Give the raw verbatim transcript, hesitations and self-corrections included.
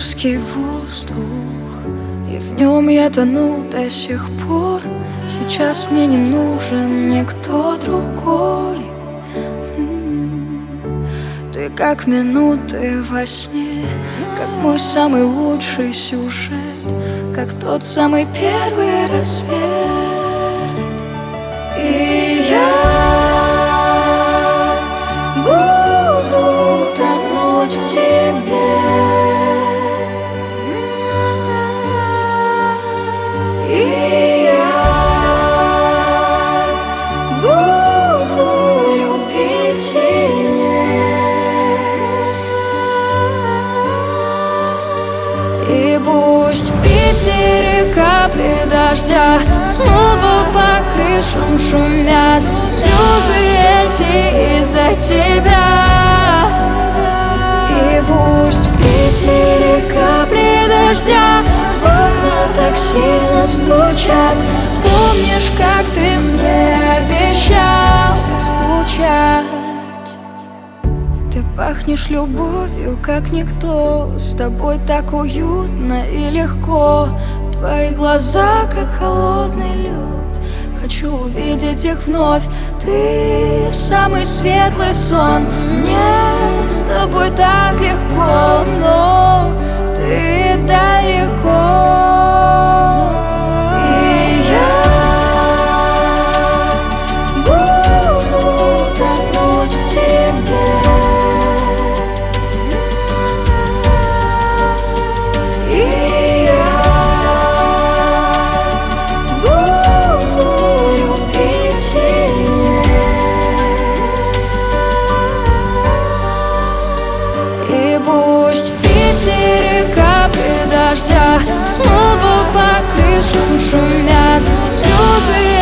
питерский воздух, и в нем я тону до сих пор. Сейчас мне не нужен никто другой. Ты как минуты во сне, как мой самый лучший сюжет, как тот самый первый рассвет. И я буду тонуть в тебе. И я буду любить сильнее. И пусть в Питере капли дождя снова по крышам шумят, слезы эти из-за тебя. И пусть в Питере капли дождя в окна так сильно стучат. Помнишь, как ты мне обещал скучать? Ты пахнешь любовью, как никто. С тобой так уютно и легко. Твои глаза, как холодный лед. Хочу увидеть их вновь. Ты самый светлый сон. Мне с тобой так легко, но ты далеко. И я буду тонуть в тебе. И я буду любить сильнее. И пусть в Питере капли дождя снова по крышам шумят, слезы